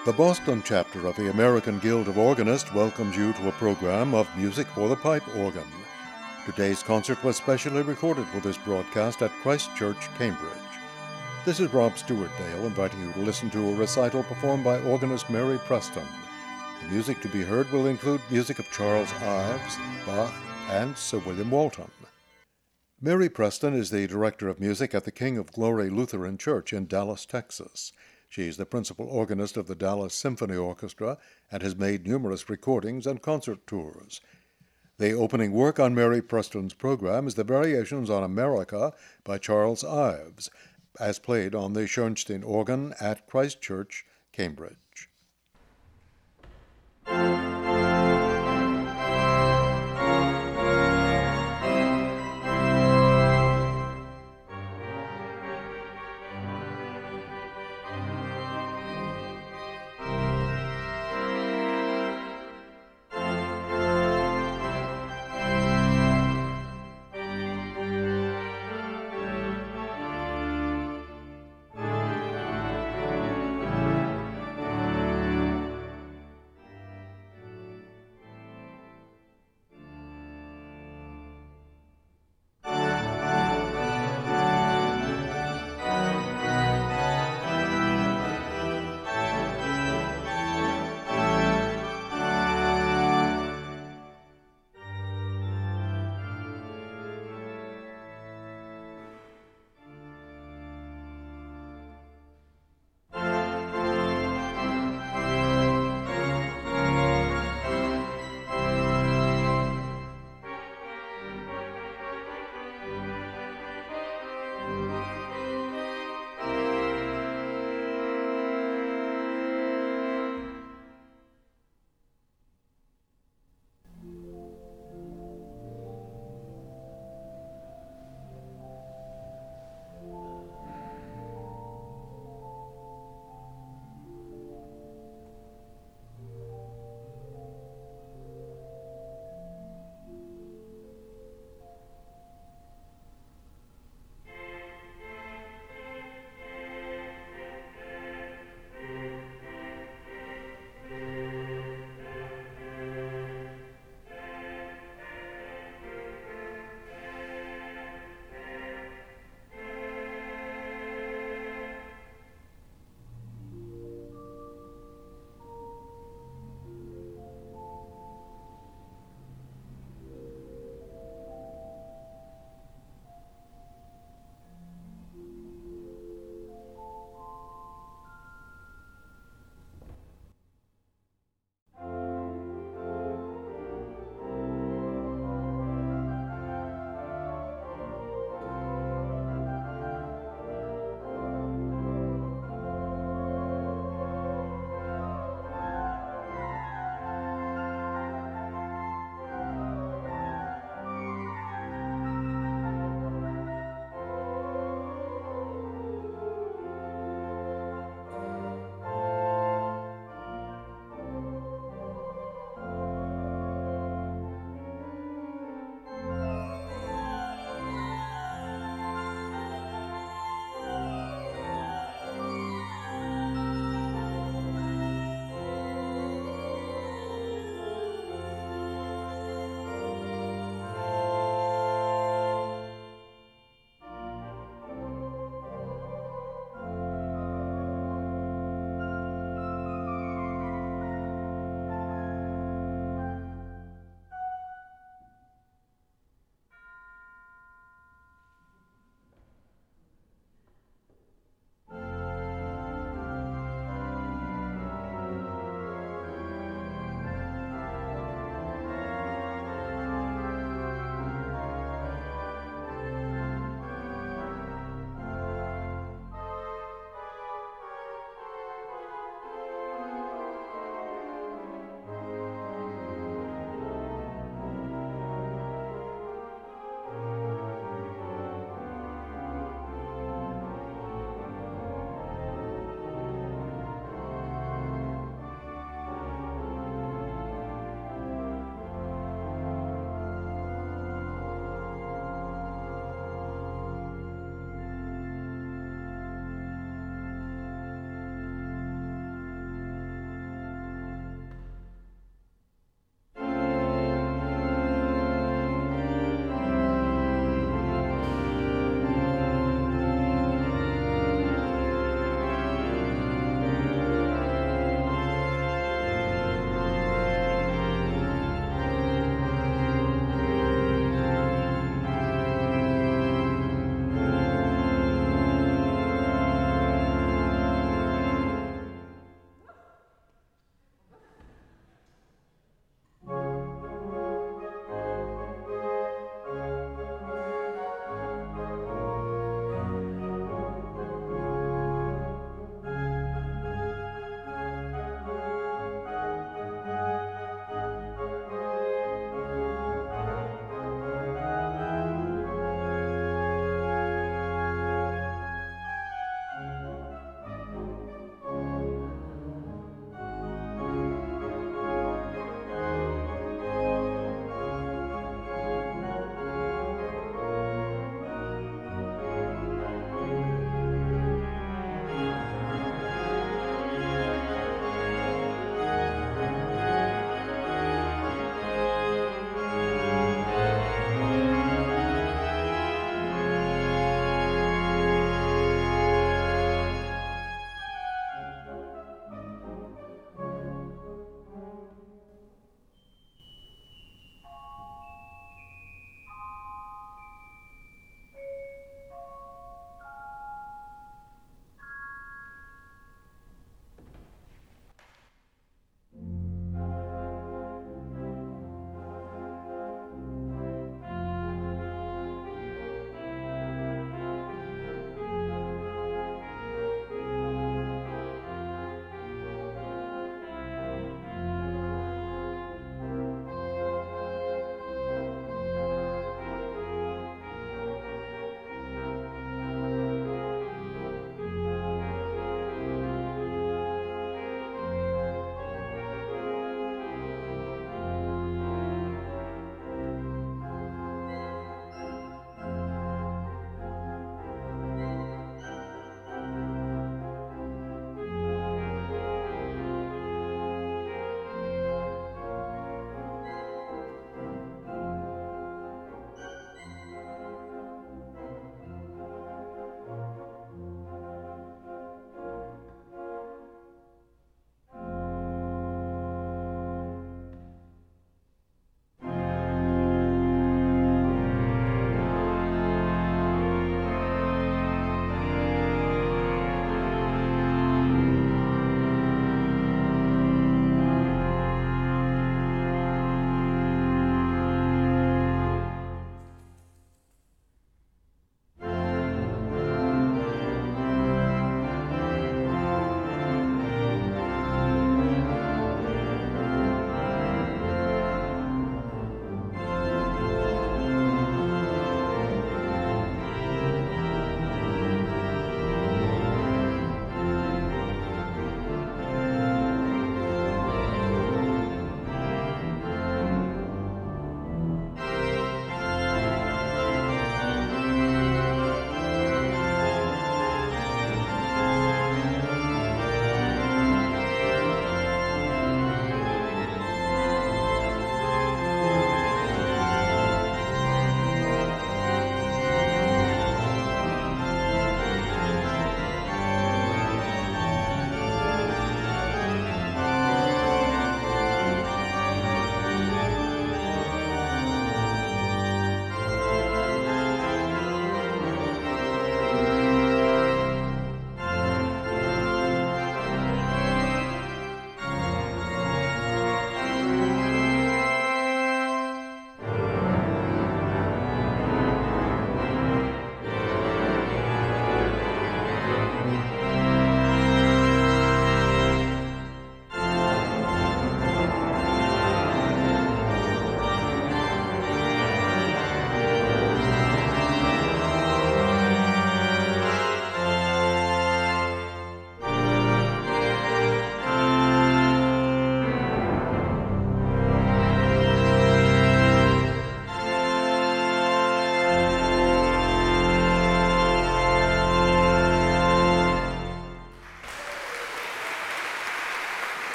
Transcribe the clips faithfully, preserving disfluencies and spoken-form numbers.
The Boston chapter of the American Guild of Organists welcomes you to a program of music for the pipe organ. Today's concert was specially recorded for this broadcast at Christ Church, Cambridge. This is Rob Stewart Dale inviting you to listen to a recital performed by organist Mary Preston. The music to be heard will include music of Charles Ives, Bach, and Sir William Walton. Mary Preston is the director of music at the King of Glory Lutheran Church in Dallas, Texas. She is the principal organist of the Dallas Symphony Orchestra and has made numerous recordings and concert tours. The opening work on Mary Preston's program is the Variations on America by Charles Ives, as played on the Schoenstein organ at Christ Church, Cambridge.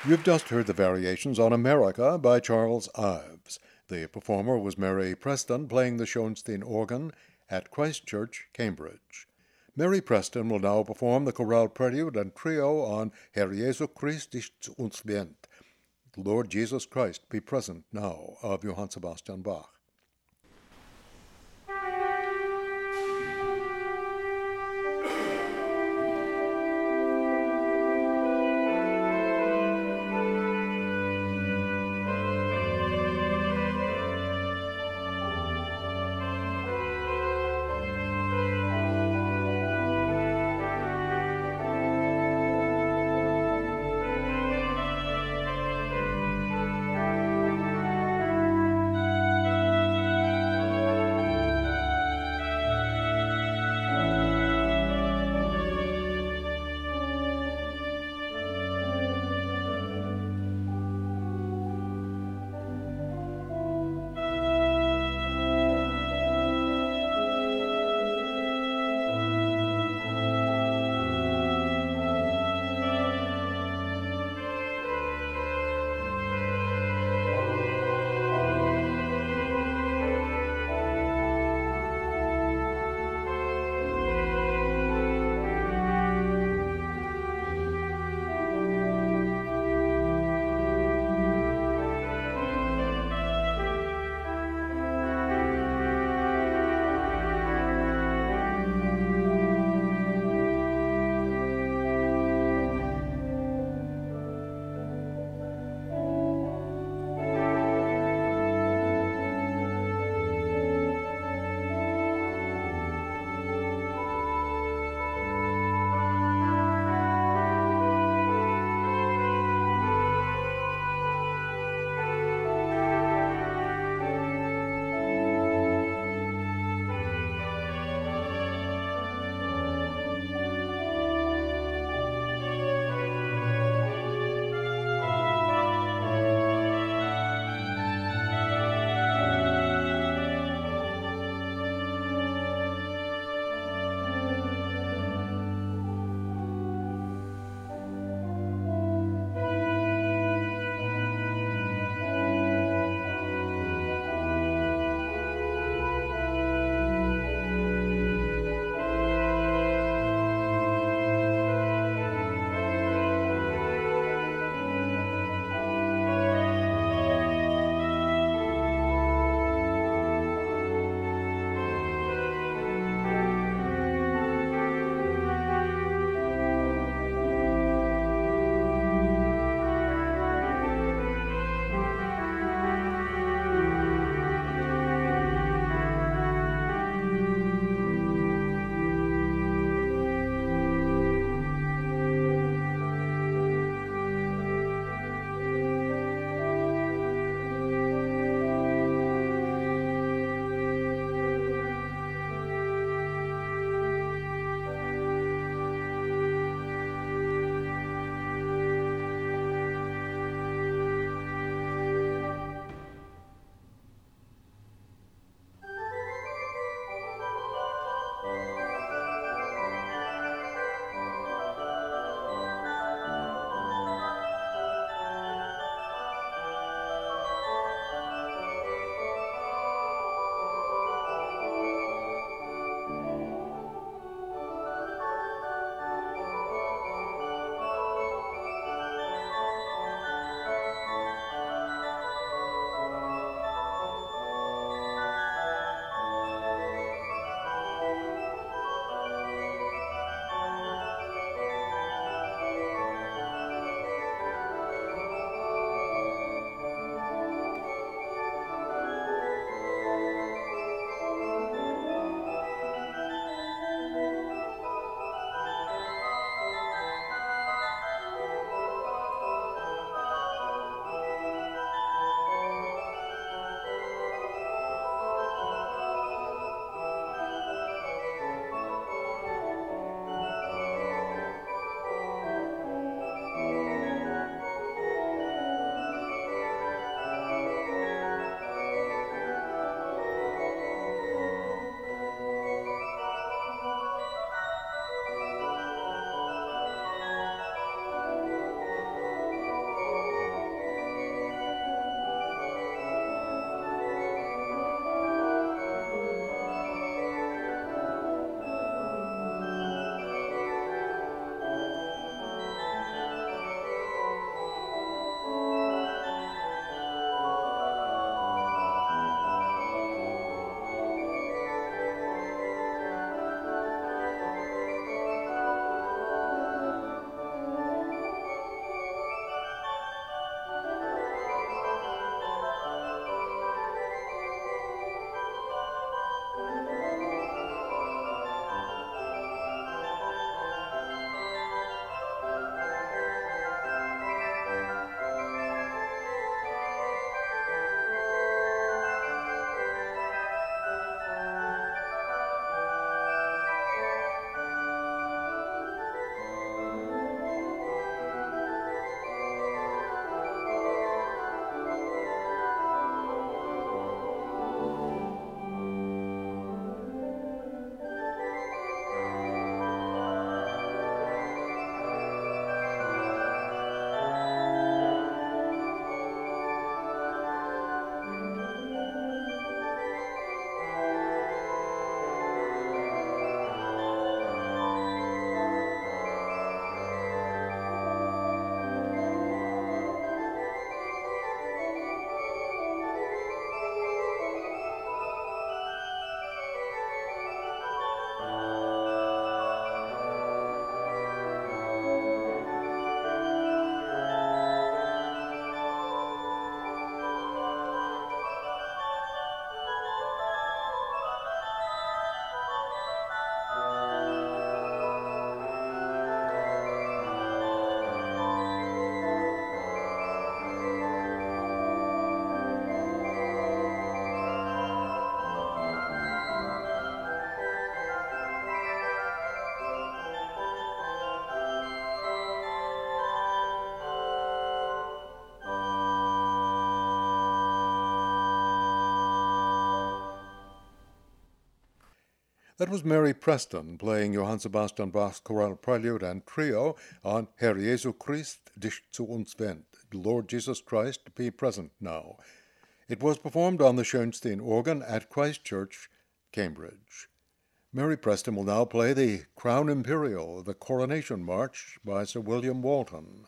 You've just heard the variations on America by Charles Ives. The performer was Mary Preston, playing the Schoenstein organ at Christ Church, Cambridge. Mary Preston will now perform the chorale prelude and trio on Herr Jesu Christ ist uns wend. The Lord Jesus Christ be present now, of Johann Sebastian Bach. That was Mary Preston playing Johann Sebastian Bach's chorale prelude and trio on Herr Jesu Christ dich zu uns wend, Lord Jesus Christ, be present now. It was performed on the Schoenstein organ at Christ Church, Cambridge. Mary Preston will now play the Crown Imperial, the Coronation March by Sir William Walton.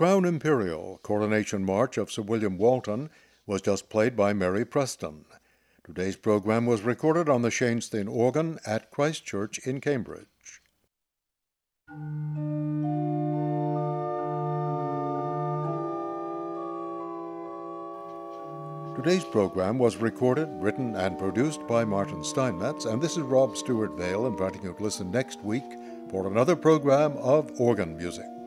Crown Imperial Coronation March of Sir William Walton was just played by Mary Preston. Today's program was recorded on the Shenstone organ at Christ Church in Cambridge. Today's program was recorded, written, and produced by Martin Steinmetz, and this is Rob Stewart Vale inviting you to listen next week for another program of organ music.